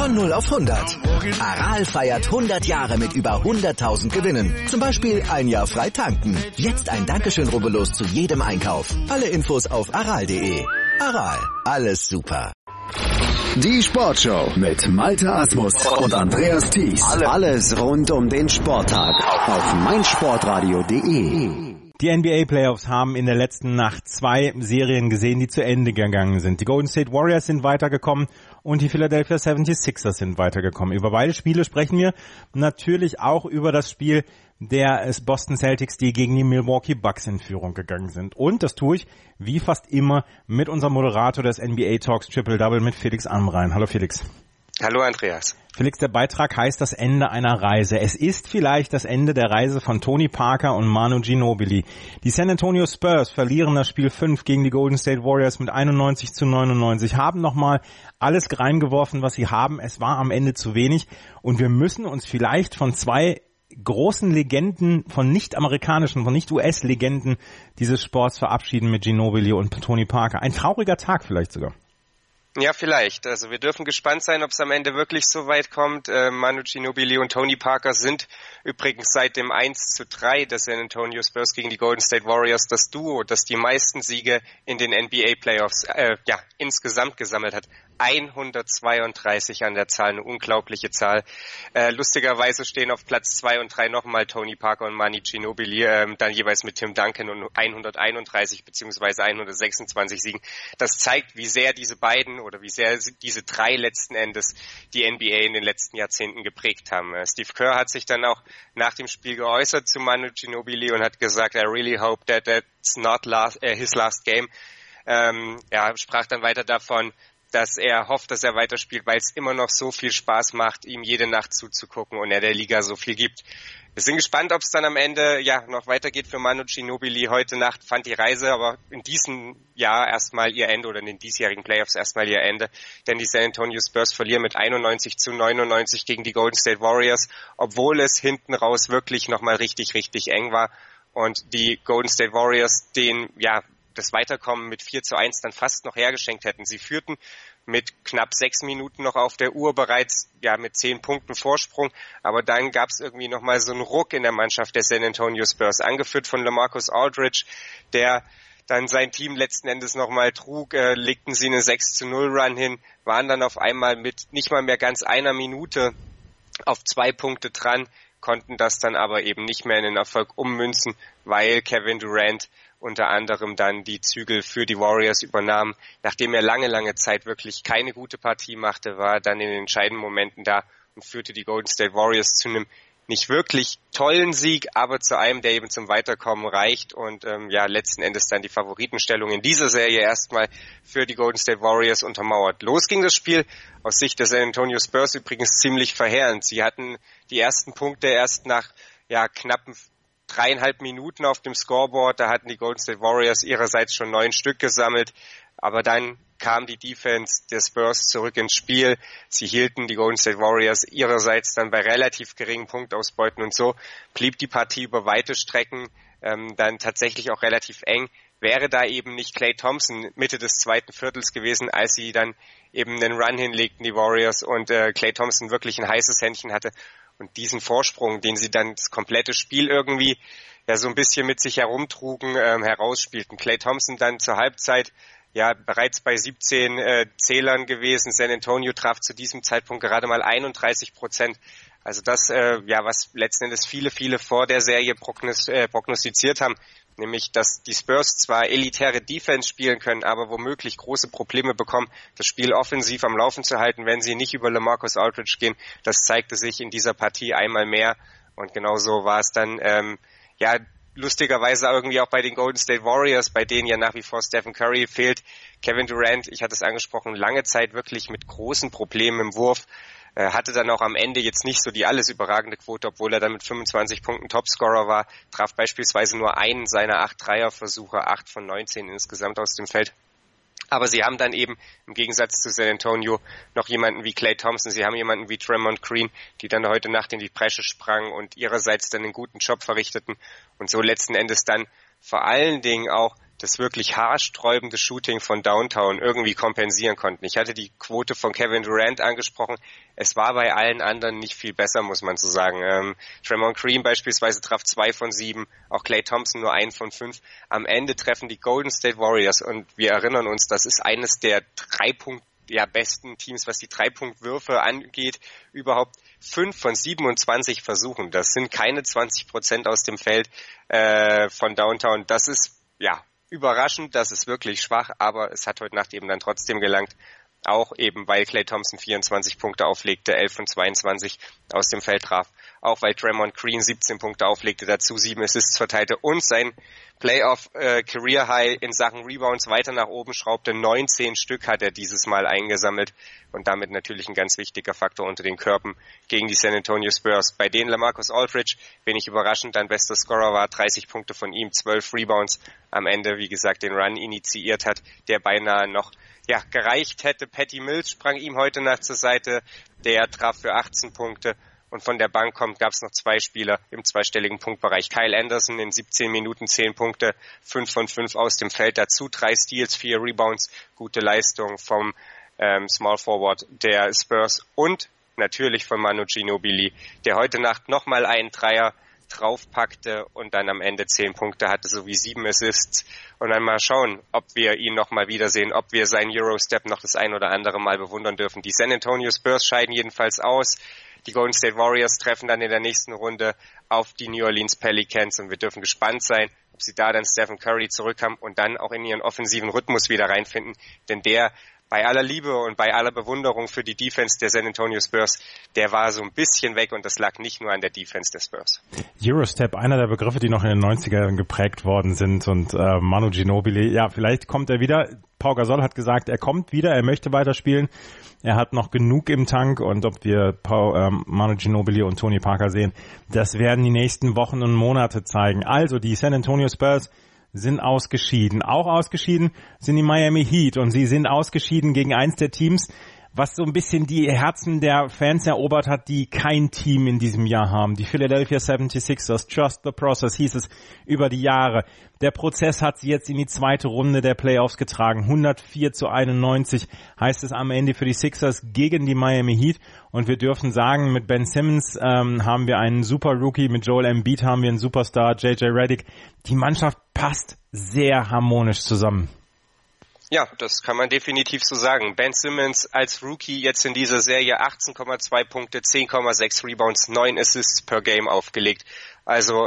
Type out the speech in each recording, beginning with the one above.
Von 0 auf 100. Aral feiert 100 Jahre mit über 100.000 Gewinnen. Zum Beispiel ein Jahr frei tanken. Jetzt ein Dankeschön, rubbellos zu jedem Einkauf. Alle Infos auf aral.de. Aral, alles super. Die Sportshow mit Malte Asmus und Andreas Thies. Alles rund um den Sporttag auf meinsportradio.de. Die NBA-Playoffs haben in der letzten Nacht 2 Serien gesehen, die zu Ende gegangen sind. Die Golden State Warriors sind weitergekommen und die Philadelphia 76ers sind weitergekommen. Über beide Spiele sprechen wir natürlich auch über das Spiel der Boston Celtics, die gegen die Milwaukee Bucks in Führung gegangen sind. Und das tue ich, wie fast immer, mit unserem Moderator des NBA Talks Triple Double, mit Felix Amrain. Hallo Felix. Hallo Andreas. Felix, der Beitrag heißt das Ende einer Reise. Es ist vielleicht das Ende der Reise von Tony Parker und Manu Ginobili. Die San Antonio Spurs verlieren das Spiel 5 gegen die Golden State Warriors mit 91-99, haben nochmal alles reingeworfen, was sie haben. Es war am Ende zu wenig und wir müssen uns vielleicht von 2 großen Legenden, von nicht-amerikanischen, von nicht-US-Legenden dieses Sports verabschieden mit Ginobili und Tony Parker. Ein trauriger Tag vielleicht sogar. Ja, vielleicht. Also wir dürfen gespannt sein, ob es am Ende wirklich so weit kommt. Manu Ginobili und Tony Parker sind übrigens seit dem 1:3 des San Antonio Spurs gegen die Golden State Warriors das Duo, das die meisten Siege in den NBA-Playoffs insgesamt gesammelt hat. 132 an der Zahl, eine unglaubliche Zahl. Lustigerweise stehen auf Platz 2 und 3 nochmal Tony Parker und Manu Ginobili, dann jeweils mit Tim Duncan und 131 bzw. 126 Siegen. Das zeigt, wie sehr diese beiden oder wie sehr diese 3 letzten Endes die NBA in den letzten Jahrzehnten geprägt haben. Steve Kerr hat sich dann auch nach dem Spiel geäußert zu Manu Ginobili und hat gesagt, I really hope that's not his last game. Er sprach dann weiter davon, dass er hofft, dass er weiterspielt, weil es immer noch so viel Spaß macht, ihm jede Nacht zuzugucken und er der Liga so viel gibt. Wir sind gespannt, ob es dann am Ende noch weitergeht für Manu Ginobili. Heute Nacht fand die Reise aber in diesem Jahr erstmal ihr Ende oder in den diesjährigen Playoffs erstmal ihr Ende. Denn die San Antonio Spurs verlieren mit 91-99 gegen die Golden State Warriors, obwohl es hinten raus wirklich nochmal richtig, richtig eng war. Und die Golden State Warriors das Weiterkommen mit 4:1 dann fast noch hergeschenkt hätten. Sie führten mit knapp 6 Minuten noch auf der Uhr bereits mit 10 Punkten Vorsprung, aber dann gab es irgendwie nochmal so einen Ruck in der Mannschaft der San Antonio Spurs, angeführt von LaMarcus Aldridge, der dann sein Team letzten Endes nochmal trug, legten sie eine 6-0 Run hin, waren dann auf einmal mit nicht mal mehr ganz einer Minute auf 2 Punkte dran, konnten das dann aber eben nicht mehr in den Erfolg ummünzen, weil Kevin Durant unter anderem dann die Zügel für die Warriors übernahm. Nachdem er lange Zeit wirklich keine gute Partie machte, war er dann in den entscheidenden Momenten da und führte die Golden State Warriors zu einem nicht wirklich tollen Sieg, aber zu einem, der eben zum Weiterkommen reicht und letzten Endes dann die Favoritenstellung in dieser Serie erstmal für die Golden State Warriors untermauert. Los ging das Spiel aus Sicht der San Antonio Spurs übrigens ziemlich verheerend. Sie hatten die ersten Punkte erst nach knappen 3,5 Minuten auf dem Scoreboard. Da hatten die Golden State Warriors ihrerseits schon 9 Stück gesammelt. Aber dann kam die Defense der Spurs zurück ins Spiel. Sie hielten die Golden State Warriors ihrerseits dann bei relativ geringen Punktausbeuten und so blieb die Partie über weite Strecken dann tatsächlich auch relativ eng. Wäre da eben nicht Klay Thompson Mitte des zweiten Viertels gewesen, als sie dann eben einen Run hinlegten, die Warriors, und Klay Thompson wirklich ein heißes Händchen hatte und diesen Vorsprung, den sie dann das komplette Spiel irgendwie so ein bisschen mit sich herumtrugen, herausspielten. Klay Thompson dann zur Halbzeit bereits bei 17 Zählern gewesen. San Antonio traf zu diesem Zeitpunkt gerade mal 31%. Also das, was letzten Endes viele vor der Serie prognostiziert haben, nämlich, dass die Spurs zwar elitäre Defense spielen können, aber womöglich große Probleme bekommen, das Spiel offensiv am Laufen zu halten, wenn sie nicht über LaMarcus Aldridge gehen. Das zeigte sich in dieser Partie einmal mehr und genauso war es dann, lustigerweise irgendwie auch bei den Golden State Warriors, bei denen ja nach wie vor Stephen Curry fehlt. Kevin Durant, ich hatte es angesprochen, lange Zeit wirklich mit großen Problemen im Wurf, hatte dann auch am Ende jetzt nicht so die alles überragende Quote, obwohl er dann mit 25 Punkten Topscorer war, traf beispielsweise nur einen seiner 8 Dreierversuche, 8 von 19 insgesamt aus dem Feld. Aber sie haben dann eben im Gegensatz zu San Antonio noch jemanden wie Klay Thompson, sie haben jemanden wie Draymond Green, die dann heute Nacht in die Bresche sprangen und ihrerseits dann einen guten Job verrichteten und so letzten Endes dann vor allen Dingen auch das wirklich haarsträubende Shooting von Downtown irgendwie kompensieren konnten. Ich hatte die Quote von Kevin Durant angesprochen. Es war bei allen anderen nicht viel besser, muss man so sagen. Draymond Green beispielsweise traf 2 von 7, auch Klay Thompson nur 1 von 5. Am Ende treffen die Golden State Warriors, und wir erinnern uns, das ist eines der besten Teams, was die 3-Punkt-Würfe angeht, überhaupt 5 von 27 Versuchen. Das sind keine 20% aus dem Feld von Downtown. Das ist überraschend, das ist wirklich schwach, aber es hat heute Nacht eben dann trotzdem gelangt. Auch eben, weil Klay Thompson 24 Punkte auflegte, 11 von 22 aus dem Feld traf. Auch weil Draymond Green 17 Punkte auflegte, dazu 7 Assists verteilte und sein Playoff-Career-High in Sachen Rebounds weiter nach oben schraubte. 19 Stück hat er dieses Mal eingesammelt und damit natürlich ein ganz wichtiger Faktor unter den Körben gegen die San Antonio Spurs, bei denen LaMarcus Aldridge, wenig überraschend, dann bester Scorer war, 30 Punkte von ihm, 12 Rebounds, am Ende, wie gesagt, den Run initiiert hat, der beinahe noch gereicht hätte. Patty Mills sprang ihm heute Nacht zur Seite, der traf für 18 Punkte. Und von der Bank gab es noch 2 Spieler im zweistelligen Punktbereich. Kyle Anderson in 17 Minuten 10 Punkte, 5 von 5 aus dem Feld. Dazu 3 Steals, 4 Rebounds. Gute Leistung vom Small Forward der Spurs. Und natürlich von Manu Ginobili, der heute Nacht nochmal einen Dreier draufpackte und dann am Ende 10 Punkte hatte, sowie 7 Assists. Und dann mal schauen, ob wir ihn nochmal wiedersehen, ob wir seinen Eurostep noch das ein oder andere Mal bewundern dürfen. Die San Antonio Spurs scheiden jedenfalls aus. Die Golden State Warriors treffen dann in der nächsten Runde auf die New Orleans Pelicans und wir dürfen gespannt sein, ob sie da dann Stephen Curry zurückhaben und dann auch in ihren offensiven Rhythmus wieder reinfinden. Denn der, bei aller Liebe und bei aller Bewunderung für die Defense der San Antonio Spurs, der war so ein bisschen weg und das lag nicht nur an der Defense der Spurs. Eurostep, einer der Begriffe, die noch in den 90ern geprägt worden sind und Manu Ginobili, vielleicht kommt er wieder. Pau Gasol hat gesagt, er kommt wieder, er möchte weiterspielen. Er hat noch genug im Tank und ob wir Manu Ginobili und Tony Parker sehen, das werden die nächsten Wochen und Monate zeigen. Also die San Antonio Spurs sind ausgeschieden. Auch ausgeschieden sind die Miami Heat und sie sind ausgeschieden gegen eins der Teams, was so ein bisschen die Herzen der Fans erobert hat, die kein Team in diesem Jahr haben. Die Philadelphia 76ers, Trust the Process hieß es über die Jahre. Der Prozess hat sie jetzt in die zweite Runde der Playoffs getragen. 104-91 heißt es am Ende für die Sixers gegen die Miami Heat. Und wir dürfen sagen, mit Ben Simmons haben wir einen super Rookie, mit Joel Embiid haben wir einen Superstar, JJ Redick. Die Mannschaft passt sehr harmonisch zusammen. Ja, das kann man definitiv so sagen. Ben Simmons als Rookie jetzt in dieser Serie 18,2 Punkte, 10,6 Rebounds, 9 Assists per Game aufgelegt. Also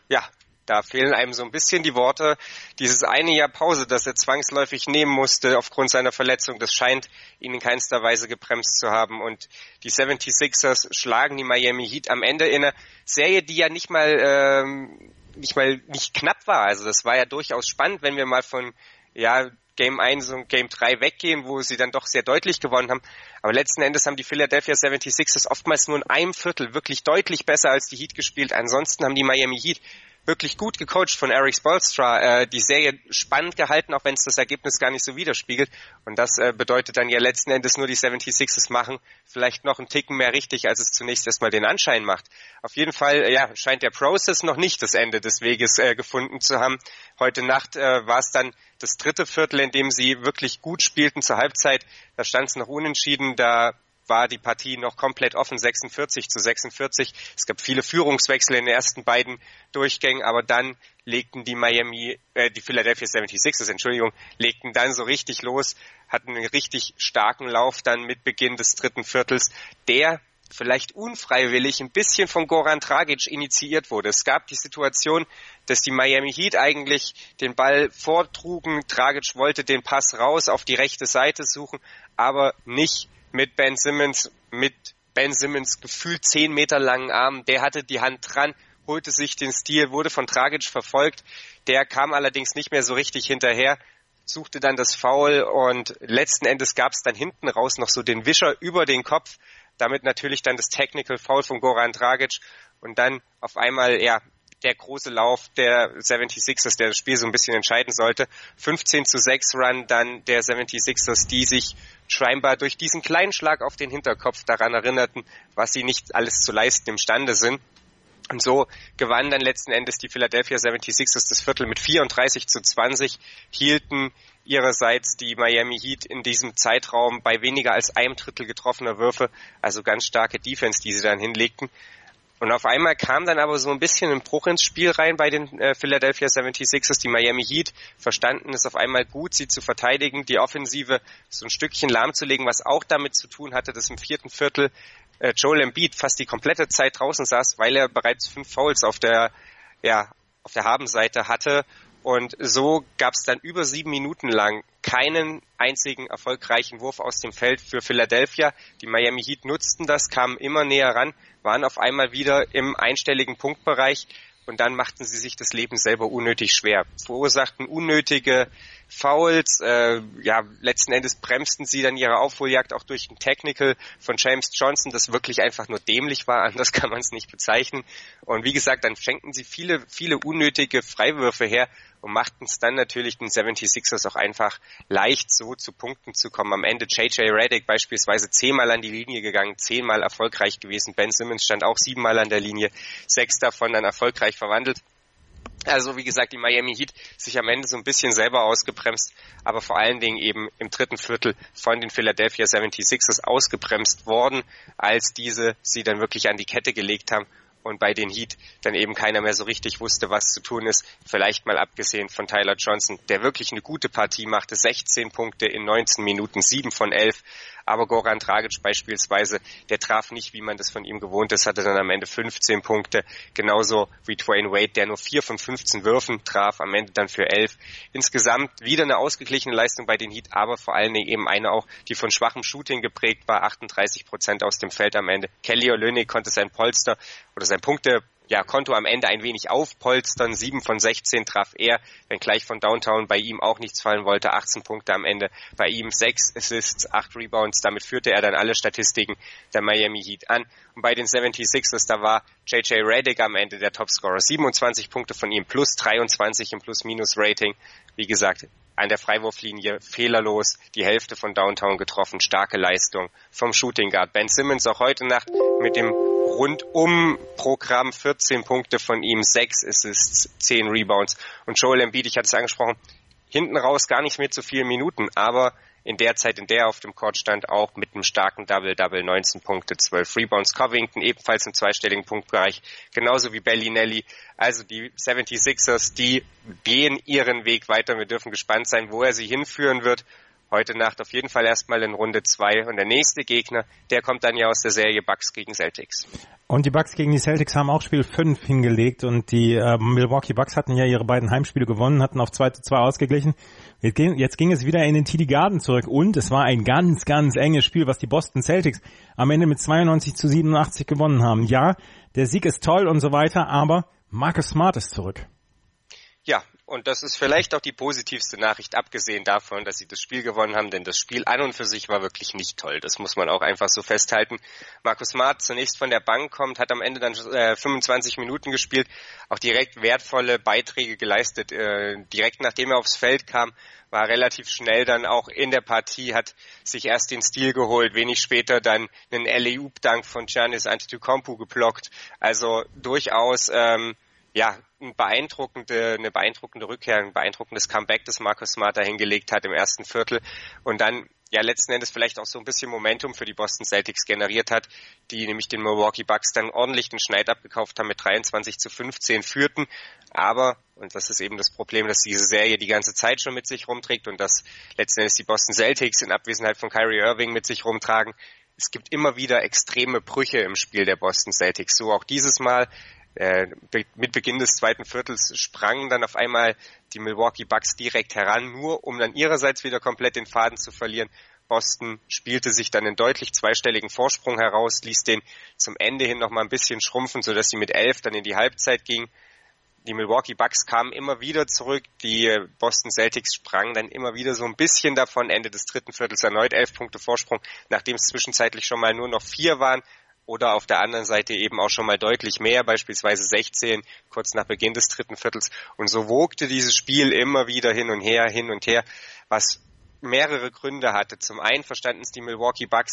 da fehlen einem so ein bisschen die Worte. Dieses eine Jahr Pause, das er zwangsläufig nehmen musste aufgrund seiner Verletzung, das scheint ihn in keinster Weise gebremst zu haben. Und die 76ers schlagen die Miami Heat am Ende in einer Serie, die ja nicht knapp war. Also das war ja durchaus spannend, wenn wir mal von Game 1 und Game 3 weggehen, wo sie dann doch sehr deutlich gewonnen haben. Aber letzten Endes haben die Philadelphia 76ers oftmals nur in einem Viertel wirklich deutlich besser als die Heat gespielt. Ansonsten haben die Miami Heat wirklich gut gecoacht von Erik Spoelstra, die Serie spannend gehalten, auch wenn es das Ergebnis gar nicht so widerspiegelt. Und das bedeutet dann ja letzten Endes nur, die 76ers machen vielleicht noch einen Ticken mehr richtig, als es zunächst erstmal den Anschein macht. Auf jeden Fall scheint der Prozess noch nicht das Ende des Weges gefunden zu haben. Heute Nacht war es dann das dritte Viertel, in dem sie wirklich gut spielten zur Halbzeit. Da stand es noch unentschieden, da war die Partie noch komplett offen, 46-46. Es gab viele Führungswechsel in den ersten beiden Durchgängen, aber dann legten die Philadelphia 76ers, legten dann so richtig los, hatten einen richtig starken Lauf dann mit Beginn des dritten Viertels, der vielleicht unfreiwillig ein bisschen von Goran Dragic initiiert wurde. Es gab die Situation, dass die Miami Heat eigentlich den Ball vortrugen. Dragic wollte den Pass raus auf die rechte Seite suchen, aber nicht mit Ben Simmons gefühlt 10 Meter langen Armen. Der hatte die Hand dran, holte sich den Steal, wurde von Dragic verfolgt. Der kam allerdings nicht mehr so richtig hinterher, suchte dann das Foul und letzten Endes gab es dann hinten raus noch so den Wischer über den Kopf. Damit natürlich dann das Technical Foul von Goran Dragic und dann auf einmal der große Lauf der 76ers, der das Spiel so ein bisschen entscheiden sollte. 15-6 Run dann der 76ers, die sich scheinbar durch diesen kleinen Schlag auf den Hinterkopf daran erinnerten, was sie nicht alles zu leisten imstande sind. Und so gewannen dann letzten Endes die Philadelphia 76ers das Viertel mit 34-20, hielten ihrerseits die Miami Heat in diesem Zeitraum bei weniger als einem Drittel getroffener Würfe, also ganz starke Defense, die sie dann hinlegten. Und auf einmal kam dann aber so ein bisschen ein Bruch ins Spiel rein bei den Philadelphia 76ers. Die Miami Heat verstanden es auf einmal gut, sie zu verteidigen, die Offensive so ein Stückchen lahmzulegen, was auch damit zu tun hatte, dass im vierten Viertel Joel Embiid fast die komplette Zeit draußen saß, weil er bereits 5 Fouls auf der Habenseite hatte. Und so gab es dann über 7 Minuten lang keinen einzigen erfolgreichen Wurf aus dem Feld für Philadelphia. Die Miami Heat nutzten das, kamen immer näher ran, waren auf einmal wieder im einstelligen Punktbereich und dann machten sie sich das Leben selber unnötig schwer. Verursachten unnötige Fouls, letzten Endes bremsten sie dann ihre Aufholjagd auch durch ein Technical von James Johnson, das wirklich einfach nur dämlich war, anders kann man es nicht bezeichnen. Und wie gesagt, dann schenkten sie viele, viele unnötige Freiwürfe her und machten es dann natürlich den 76ers auch einfach leicht, so zu Punkten zu kommen. Am Ende J.J. Redick beispielsweise 10-mal an die Linie gegangen, 10-mal erfolgreich gewesen. Ben Simmons stand auch 7-mal an der Linie, 6 davon dann erfolgreich verwandelt. Also wie gesagt, die Miami Heat sich am Ende so ein bisschen selber ausgebremst, aber vor allen Dingen eben im dritten Viertel von den Philadelphia 76ers ausgebremst worden, als diese sie dann wirklich an die Kette gelegt haben und bei den Heat dann eben keiner mehr so richtig wusste, was zu tun ist. Vielleicht mal abgesehen von Tyler Johnson, der wirklich eine gute Partie machte, 16 Punkte in 19 Minuten, 7 von 11. Aber Goran Dragic beispielsweise, der traf nicht, wie man das von ihm gewohnt ist, hatte dann am Ende 15 Punkte. Genauso wie Dwayne Wade, der nur 4 von 15 Würfen traf, am Ende dann für 11. Insgesamt wieder eine ausgeglichene Leistung bei den Heat, aber vor allen Dingen eben eine auch, die von schwachem Shooting geprägt war, 38% aus dem Feld am Ende. Kelly Olynyk konnte sein Polster oder sein Konto am Ende ein wenig aufpolstern, 7 von 16 traf er, wenngleich von Downtown bei ihm auch nichts fallen wollte, 18 Punkte am Ende, bei ihm 6 Assists, 8 Rebounds, damit führte er dann alle Statistiken der Miami Heat an. Und bei den 76ers, da war J.J. Redick am Ende der Topscorer, 27 Punkte von ihm, plus 23 im Plus-Minus-Rating, wie gesagt, an der Freiwurflinie fehlerlos, die Hälfte von Downtown getroffen, starke Leistung vom Shooting Guard. Ben Simmons auch heute Nacht mit dem Rundum-Programm, 14 Punkte von ihm, 6 Assists, 10 Rebounds. Und Joel Embiid, ich hatte es angesprochen, hinten raus gar nicht mehr zu vielen Minuten, aber in der Zeit, in der er auf dem Court stand, auch mit einem starken Double-Double, 19 Punkte, 12 Rebounds. Covington ebenfalls im zweistelligen Punktbereich, genauso wie Bellinelli. Also die 76ers, die gehen ihren Weg weiter. Wir dürfen gespannt sein, wo er sie hinführen wird. Heute Nacht auf jeden Fall erstmal in Runde 2. Und der nächste Gegner, der kommt dann ja aus der Serie Bucks gegen Celtics. Und die Bucks gegen die Celtics haben auch Spiel 5 hingelegt und die Milwaukee Bucks hatten ja ihre beiden Heimspiele gewonnen, hatten auf 2:2 ausgeglichen. Jetzt ging es wieder in den TD Garden zurück und es war ein ganz, ganz enges Spiel, was die Boston Celtics am Ende mit 92-87 gewonnen haben. Ja, der Sieg ist toll und so weiter, aber Marcus Smart ist zurück. Ja, und das ist vielleicht auch die positivste Nachricht, abgesehen davon, dass sie das Spiel gewonnen haben, denn das Spiel an und für sich war wirklich nicht toll. Das muss man auch einfach so festhalten. Marcus Smart zunächst von der Bank kommt, hat am Ende dann 25 Minuten gespielt, auch direkt wertvolle Beiträge geleistet. Direkt nachdem er aufs Feld kam, war relativ schnell dann auch in der Partie, hat sich erst den Steal geholt, wenig später dann einen Alley-Oop-Dunk von Giannis Antetokounmpo geblockt. Also durchaus eine beeindruckende Rückkehr, ein beeindruckendes Comeback, das Marcus Smart da hingelegt hat im ersten Viertel und dann ja letzten Endes vielleicht auch so ein bisschen Momentum für die Boston Celtics generiert hat, die nämlich den Milwaukee Bucks dann ordentlich den Schneid abgekauft haben, mit 23-15 führten, aber, und das ist eben das Problem, dass diese Serie die ganze Zeit schon mit sich rumträgt und dass letzten Endes die Boston Celtics in Abwesenheit von Kyrie Irving mit sich rumtragen, es gibt immer wieder extreme Brüche im Spiel der Boston Celtics, so auch dieses Mal. Mit Beginn des zweiten Viertels sprangen dann auf einmal die Milwaukee Bucks direkt heran, nur um dann ihrerseits wieder komplett den Faden zu verlieren. Boston spielte sich dann einen deutlich zweistelligen Vorsprung heraus, ließ den zum Ende hin noch mal ein bisschen schrumpfen, sodass sie mit 11 dann in die Halbzeit ging. Die Milwaukee Bucks kamen immer wieder zurück, die Boston Celtics sprangen dann immer wieder so ein bisschen davon, Ende des dritten Viertels erneut 11 Punkte Vorsprung, nachdem es zwischenzeitlich schon mal nur noch 4 waren. Oder auf der anderen Seite eben auch schon mal deutlich mehr, beispielsweise 16, kurz nach Beginn des dritten Viertels. Und so wogte dieses Spiel immer wieder hin und her, was mehrere Gründe hatte. Zum einen verstanden es die Milwaukee Bucks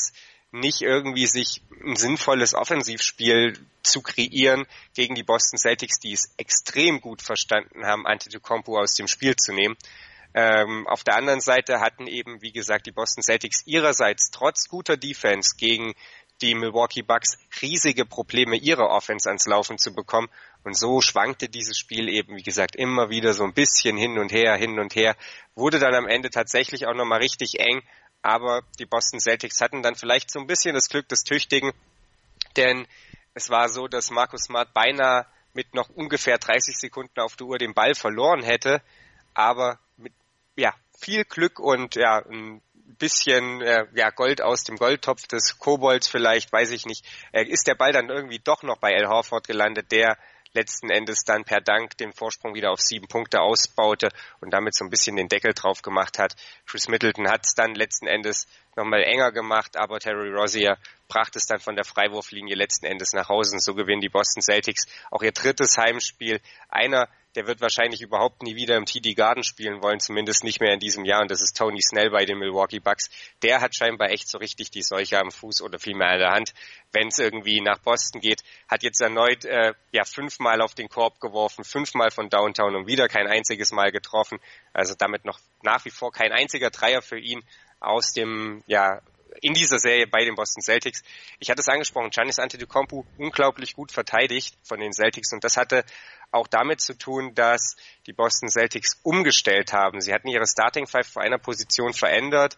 nicht irgendwie sich ein sinnvolles Offensivspiel zu kreieren gegen die Boston Celtics, die es extrem gut verstanden haben, Antetokounmpo aus dem Spiel zu nehmen. Auf der anderen Seite hatten eben, wie gesagt, die Boston Celtics ihrerseits trotz guter Defense gegen die Milwaukee Bucks riesige Probleme, ihre Offense ans Laufen zu bekommen. Und so schwankte dieses Spiel eben, wie gesagt, immer wieder so ein bisschen hin und her, wurde dann am Ende tatsächlich auch nochmal richtig eng. Aber die Boston Celtics hatten dann vielleicht so ein bisschen das Glück des Tüchtigen, denn es war so, dass Marcus Smart beinahe mit noch ungefähr 30 Sekunden auf der Uhr den Ball verloren hätte, aber mit viel Glück und ein bisschen Gold aus dem Goldtopf des Kobolds vielleicht, weiß ich nicht, ist der Ball dann irgendwie doch noch bei Al Horford gelandet, der letzten Endes dann per Dank den Vorsprung wieder auf 7 Punkte ausbaute und damit so ein bisschen den Deckel drauf gemacht hat. Chris Middleton hat es dann letzten Endes nochmal enger gemacht, aber Terry Rozier brachte es dann von der Freiwurflinie letzten Endes nach Hause und so gewinnen die Boston Celtics auch ihr 3. Heimspiel. Einer, der wird wahrscheinlich überhaupt nie wieder im TD Garden spielen wollen, zumindest nicht mehr in diesem Jahr, und das ist Tony Snell bei den Milwaukee Bucks. Der hat scheinbar echt so richtig die Seuche am Fuß oder vielmehr an der Hand, wenn es irgendwie nach Boston geht. Hat jetzt erneut 5-mal auf den Korb geworfen, 5-mal von Downtown und wieder kein einziges Mal getroffen. Also damit noch nach wie vor kein einziger Dreier für ihn aus dem, in dieser Serie bei den Boston Celtics. Ich hatte es angesprochen, Giannis Antetokounmpo unglaublich gut verteidigt von den Celtics, und das hatte auch damit zu tun, dass die Boston Celtics umgestellt haben. Sie hatten ihre Starting Five vor einer Position verändert.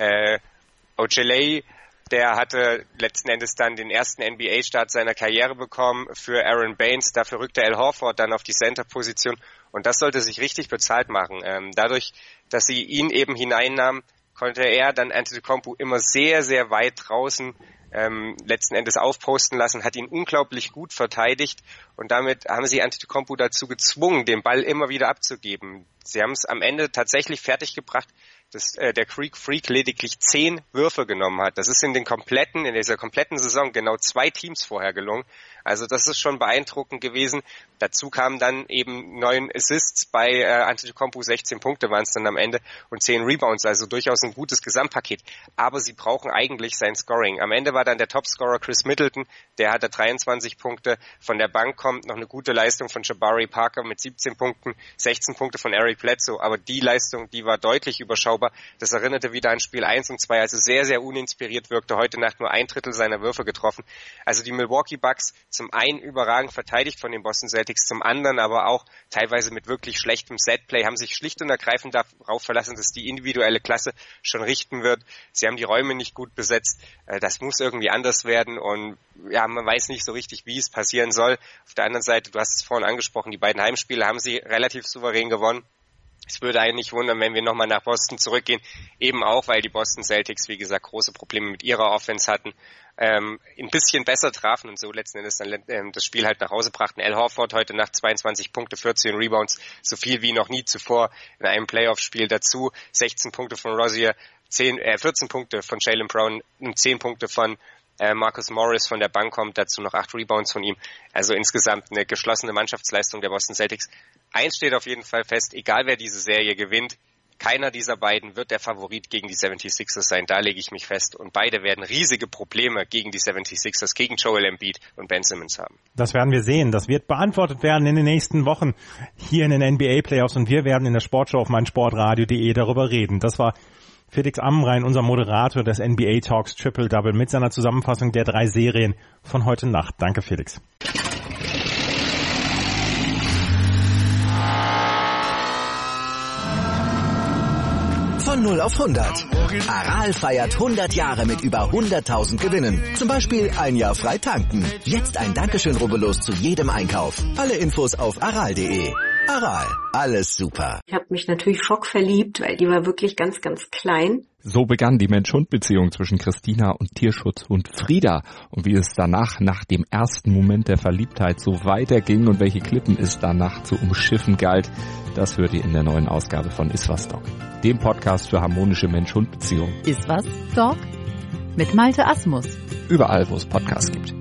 Ojeleye, der hatte letzten Endes dann den ersten NBA-Start seiner Karriere bekommen für Aaron Baines. Dafür rückte Al Horford dann auf die Center-Position, und das sollte sich richtig bezahlt machen. Dadurch, dass sie ihn eben hineinnahmen, konnte er dann Antetokounmpo immer sehr, sehr weit draußen letzten Endes aufposten lassen, hat ihn unglaublich gut verteidigt, und damit haben sie Antetokounmpo dazu gezwungen, den Ball immer wieder abzugeben. Sie haben es am Ende tatsächlich fertiggebracht, dass der Greek Freak lediglich 10 Würfe genommen hat. Das ist in dieser kompletten Saison genau 2 Teams vorher gelungen. Also das ist schon beeindruckend gewesen. Dazu kamen dann eben 9 Assists bei Antetokounmpo, 16 Punkte waren es dann am Ende und 10 Rebounds, also durchaus ein gutes Gesamtpaket. Aber sie brauchen eigentlich sein Scoring. Am Ende war dann der Topscorer Chris Middleton, der hatte 23 Punkte. Von der Bank kommt noch eine gute Leistung von Jabari Parker mit 17 Punkten, 16 Punkte von Eric Bledsoe, aber die Leistung, die war deutlich überschaubar. Das erinnerte wieder an Spiel 1 und 2, also sehr, sehr uninspiriert wirkte, heute Nacht nur 1/3 seiner Würfe getroffen. Also die Milwaukee Bucks zum einen überragend verteidigt von den Boston Celtics, zum anderen aber auch teilweise mit wirklich schlechtem Setplay, haben sich schlicht und ergreifend darauf verlassen, dass die individuelle Klasse schon richten wird. Sie haben die Räume nicht gut besetzt, das muss irgendwie anders werden, und man weiß nicht so richtig, wie es passieren soll. Auf der anderen Seite, du hast es vorhin angesprochen, die beiden Heimspiele haben sie relativ souverän gewonnen. Es würde einen nicht wundern, wenn wir nochmal nach Boston zurückgehen, eben auch, weil die Boston Celtics, wie gesagt, große Probleme mit ihrer Offense hatten, ein bisschen besser trafen und so letzten Endes dann das Spiel halt nach Hause brachten. Al Horford heute Nacht 22 Punkte, 14 Rebounds, so viel wie noch nie zuvor in einem Playoff-Spiel dazu, 16 Punkte von Rozier, 14 Punkte von Jaylen Brown und 10 Punkte von Marcus Morris von der Bank kommt, dazu noch 8 Rebounds von ihm. Also insgesamt eine geschlossene Mannschaftsleistung der Boston Celtics. Eins steht auf jeden Fall fest, egal wer diese Serie gewinnt, keiner dieser beiden wird der Favorit gegen die 76ers sein, da lege ich mich fest. Und beide werden riesige Probleme gegen die 76ers, gegen Joel Embiid und Ben Simmons haben. Das werden wir sehen. Das wird beantwortet werden in den nächsten Wochen hier in den NBA-Playoffs, und wir werden in der Sportshow auf meinsportradio.de darüber reden. Das war Felix Amrein, unser Moderator des NBA Talks Triple Double, mit seiner Zusammenfassung der 3 Serien von heute Nacht. Danke, Felix. Von 0 auf 100. Aral feiert 100 Jahre mit über 100.000 Gewinnen. Zum Beispiel ein Jahr frei tanken. Jetzt ein Dankeschön, rubbellos zu jedem Einkauf. Alle Infos auf aral.de. Aral, alles super. Ich habe mich natürlich schockverliebt, weil die war wirklich ganz, ganz klein. So begann die Mensch-Hund-Beziehung zwischen Christina und Tierschutzhund Frieda. Und wie es danach, nach dem ersten Moment der Verliebtheit, so weiterging und welche Klippen es danach zu umschiffen galt, das hört ihr in der neuen Ausgabe von Iswas Dog, dem Podcast für harmonische Mensch-Hund-Beziehungen. Iswas Dog mit Malte Asmus. Überall, wo es Podcasts gibt.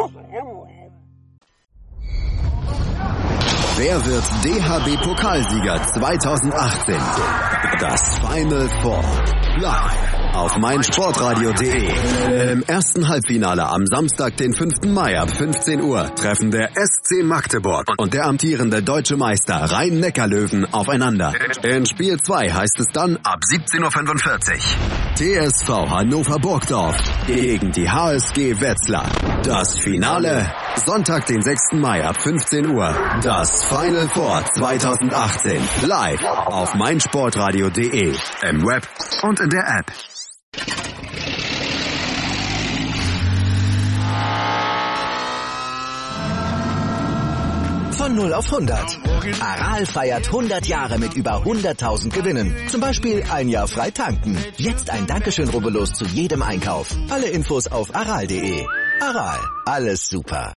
Wer wird DHB-Pokalsieger 2018? Das Final Four. Live auf meinsportradio.de. Im ersten Halbfinale am Samstag, den 5. Mai ab 15 Uhr treffen der SC Magdeburg und der amtierende deutsche Meister Rhein-Neckar-Löwen aufeinander. In Spiel 2 heißt es dann ab 17:45 Uhr TSV Hannover Burgdorf gegen die HSG Wetzlar. Das Finale Sonntag, den 6. Mai ab 15 Uhr. Das Final Four 2018 live auf meinsportradio.de, im Web und in der App. Von 0 auf 100. Aral feiert 100 Jahre mit über 100.000 Gewinnen. Zum Beispiel ein Jahr frei tanken. Jetzt ein Dankeschön, rubbellos zu jedem Einkauf. Alle Infos auf aral.de. Aral, alles super.